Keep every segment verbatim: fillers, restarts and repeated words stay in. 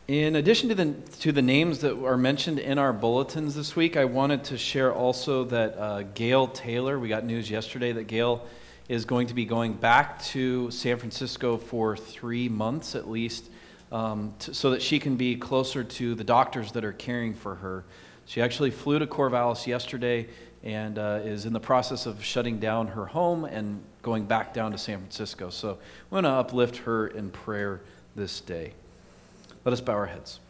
In addition to the to the names that are mentioned in our bulletins this week, I wanted to share also that uh, Gail Taylor, we got news yesterday that Gail is going to be going back to San Francisco for three months at least, um, to, so that she can be closer to the doctors that are caring for her. She actually flew to Corvallis yesterday and uh, is in the process of shutting down her home and going back down to San Francisco. So I want to uplift her in prayer this day. Let us bow our heads.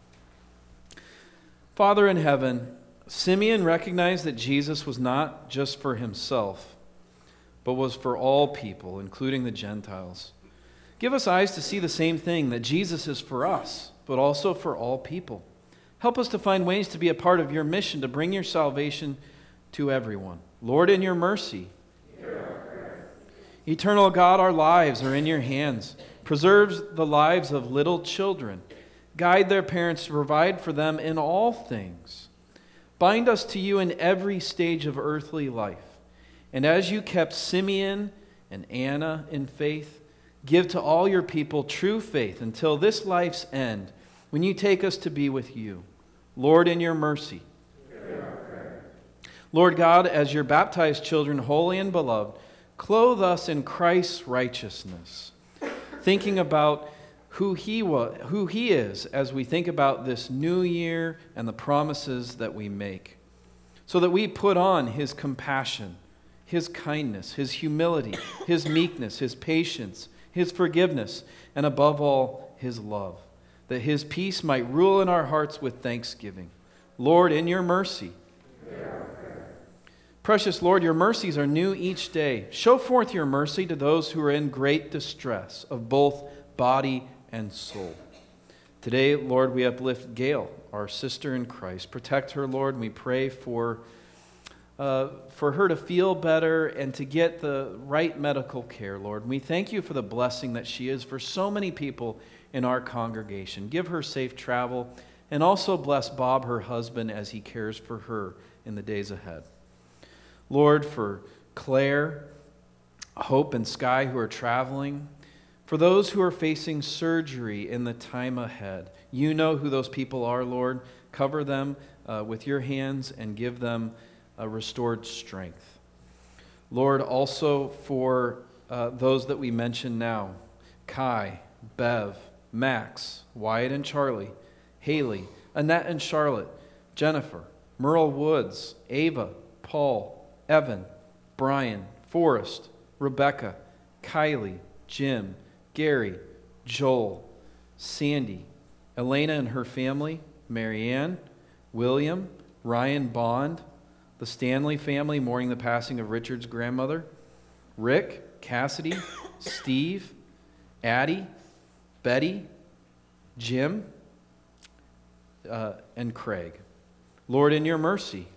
Father in heaven, Simeon recognized that Jesus was not just for himself, but was for all people, including the Gentiles. Give us eyes to see the same thing, that Jesus is for us, but also for all people. Help us to find ways to be a part of your mission to bring your salvation to everyone. Lord, in your mercy, eternal God, our lives are in your hands. Preserves the lives of little children. Guide their parents to provide for them in all things. Bind us to you in every stage of earthly life. And as you kept Simeon and Anna in faith, give to all your people true faith until this life's end, when you take us to be with you. Lord, in your mercy. Lord God, as your baptized children, holy and beloved, clothe us in Christ's righteousness. Thinking about who he was, who he is as we think about this new year and the promises that we make, so that we put on his compassion, his kindness, his humility, his meekness, his patience, his forgiveness, and above all, his love, that his peace might rule in our hearts with thanksgiving. Lord, in your mercy. Precious Lord, your mercies are new each day. Show forth your mercy to those who are in great distress of both body and soul. Today, Lord, we uplift Gail, our sister in Christ. Protect her, Lord, and we pray for, uh, for her to feel better and to get the right medical care, Lord. And we thank you for the blessing that she is for so many people in our congregation. Give her safe travel, and also bless Bob, her husband, as he cares for her in the days ahead. Lord, for Claire, Hope, and Sky who are traveling, for those who are facing surgery in the time ahead. You know who those people are, Lord. Cover them uh, with your hands and give them a restored strength. Lord, also for uh, those that we mention now, Kai, Bev, Max, Wyatt and Charlie, Haley, Annette and Charlotte, Jennifer, Merle Woods, Ava, Paul, Evan, Brian, Forrest, Rebecca, Kylie, Jim, Gary, Joel, Sandy, Elena and her family, Marianne, William, Ryan Bond, the Stanley family mourning the passing of Richard's grandmother, Rick, Cassidy, Steve, Addie, Betty, Jim, uh, and Craig. Lord, in your mercy.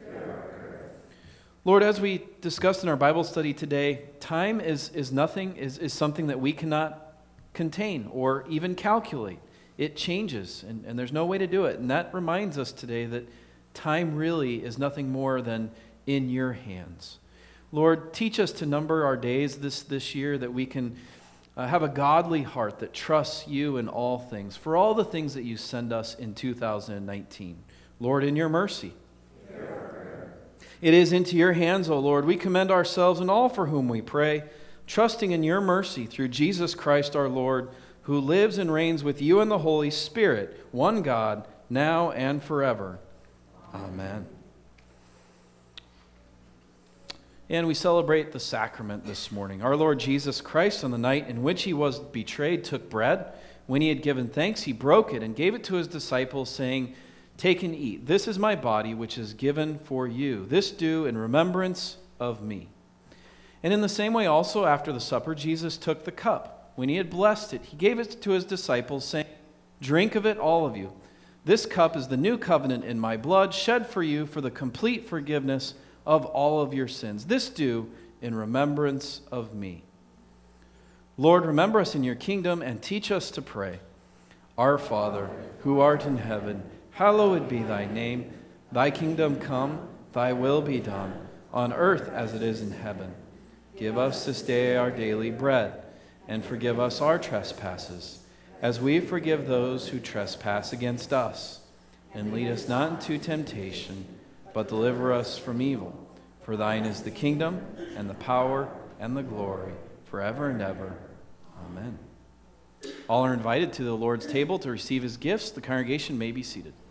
Lord, as we discussed in our Bible study today, time is, is nothing, is, is something that we cannot contain or even calculate. It changes, and, and there's no way to do it. And that reminds us today that time really is nothing more than in your hands. Lord, teach us to number our days this, this year, that we can uh, have a godly heart that trusts you in all things, for all the things that you send us in two thousand nineteen. Lord, in your mercy. It is into your hands, O Lord, we commend ourselves and all for whom we pray, trusting in your mercy through Jesus Christ our Lord, who lives and reigns with you in the Holy Spirit, one God, now and forever. Amen. And we celebrate the sacrament this morning. Our Lord Jesus Christ, on the night in which he was betrayed, took bread. When he had given thanks, he broke it and gave it to his disciples, saying, "Take and eat. This is my body, which is given for you. This do in remembrance of me." And in the same way also, after the supper, Jesus took the cup. When he had blessed it, he gave it to his disciples, saying, "Drink of it, all of you. This cup is the new covenant in my blood, shed for you for the complete forgiveness of all of your sins. This do in remembrance of me." Lord, remember us in your kingdom and teach us to pray. Our Father, who art in heaven, hallowed be thy name. Thy kingdom come, thy will be done, on earth as it is in heaven. Give us this day our daily bread, and forgive us our trespasses, as we forgive those who trespass against us. And lead us not into temptation, but deliver us from evil. For thine is the kingdom, and the power, and the glory, forever and ever. Amen. All are invited to the Lord's table to receive his gifts. The congregation may be seated.